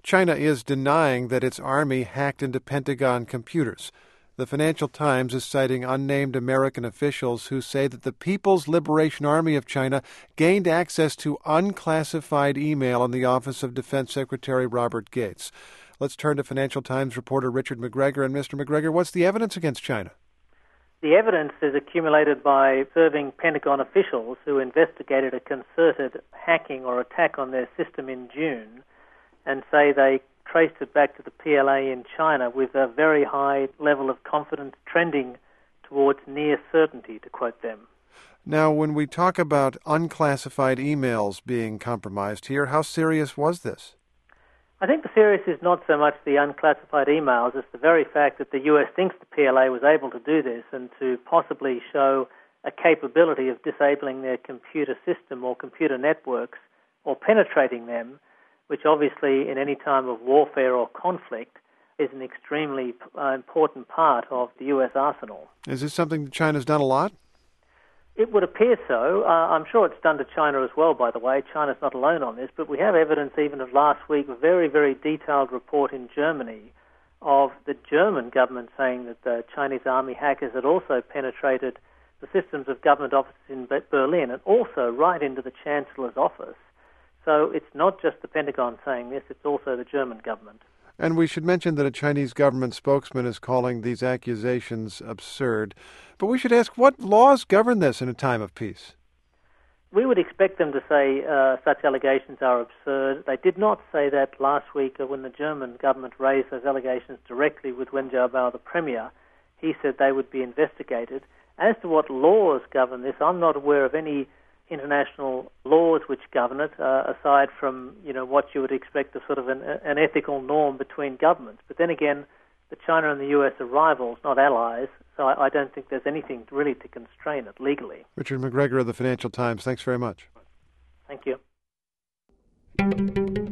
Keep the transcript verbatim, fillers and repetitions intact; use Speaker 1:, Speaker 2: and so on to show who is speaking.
Speaker 1: China is denying that its army hacked into Pentagon computers. The Financial Times is citing unnamed American officials who say that the People's Liberation Army of China gained access to unclassified email in the office of Defense Secretary Robert Gates. Let's turn to Financial Times reporter Richard McGregor. And Mister McGregor, what's the evidence against China?
Speaker 2: The evidence is accumulated by serving Pentagon officials who investigated a concerted hacking or attack on their system in June and say they traced it back to the P L A in China with a very high level of confidence trending towards near certainty, to quote them.
Speaker 1: Now, when we talk about unclassified emails being compromised here, how serious was this?
Speaker 2: I think the serious is not so much the unclassified emails, it's the very fact that the U S thinks the P L A was able to do this and to possibly show a capability of disabling their computer system or computer networks or penetrating them, which obviously in any time of warfare or conflict is an extremely uh, important part of the U S arsenal.
Speaker 1: Is this something that China's done a lot?
Speaker 2: It would appear so. Uh, I'm sure it's done to China as well, by the way. China's not alone on this, but we have evidence even of last week, a very, very detailed report in Germany of the German government saying that the Chinese army hackers had also penetrated the systems of government offices in Berlin and also right into the Chancellor's office. So it's not just the Pentagon saying this, it's also the German government.
Speaker 1: And we should mention that a Chinese government spokesman is calling these accusations absurd. But we should ask, what laws govern this in a time of peace?
Speaker 2: We would expect them to say uh, such allegations are absurd. They did not say that last week when the German government raised those allegations directly with Wen Jiabao, the Premier. He said they would be investigated. As to what laws govern this, I'm not aware of any international laws which govern it, uh, aside from, you know, what you would expect of sort of an, an ethical norm between governments. But then again, the China and the U S are rivals, not allies, so I, I don't think there's anything really to constrain it legally.
Speaker 1: Richard McGregor of the Financial Times, thanks very much.
Speaker 2: Thank you.